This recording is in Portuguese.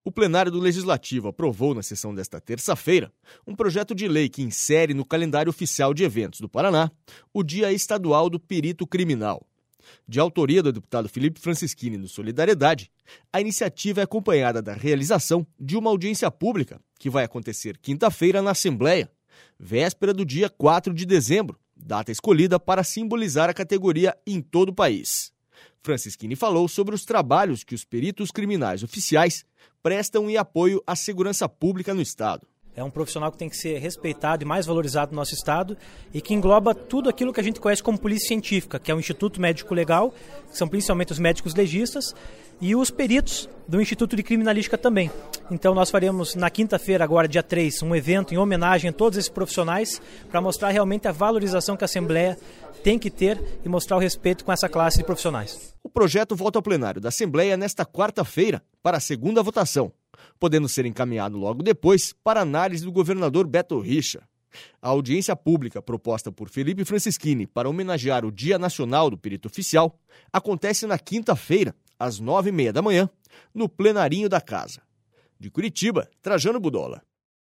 O plenário do Legislativo aprovou na sessão desta terça-feira um projeto de lei que insere no calendário oficial de eventos do Paraná o Dia Estadual do Perito Criminal. De autoria do deputado Felipe Francischini do Solidariedade, a iniciativa é acompanhada da realização de uma audiência pública que vai acontecer quinta-feira na Assembleia, véspera do dia 4 de dezembro, data escolhida para simbolizar a categoria em todo o país. Francischini falou sobre os trabalhos que os peritos criminais oficiais prestam em apoio à segurança pública no Estado. É um profissional que tem que ser respeitado e mais valorizado no nosso Estado e que engloba tudo aquilo que a gente conhece como polícia científica, que é o Instituto Médico Legal, que são principalmente os médicos legistas, e os peritos do Instituto de Criminalística também. Então nós faremos na quinta-feira, agora dia 3, um evento em homenagem a todos esses profissionais para mostrar realmente a valorização que a Assembleia tem que ter e mostrar o respeito com essa classe de profissionais. O projeto volta ao plenário da Assembleia nesta quarta-feira para a segunda votação, podendo ser encaminhado logo depois para análise do governador Beto Richa. A audiência pública proposta por Felipe Francischini para homenagear o Dia Nacional do Perito Oficial acontece na quinta-feira, às 9h30 da manhã, no plenarinho da Casa. De Curitiba, Trajano Budola.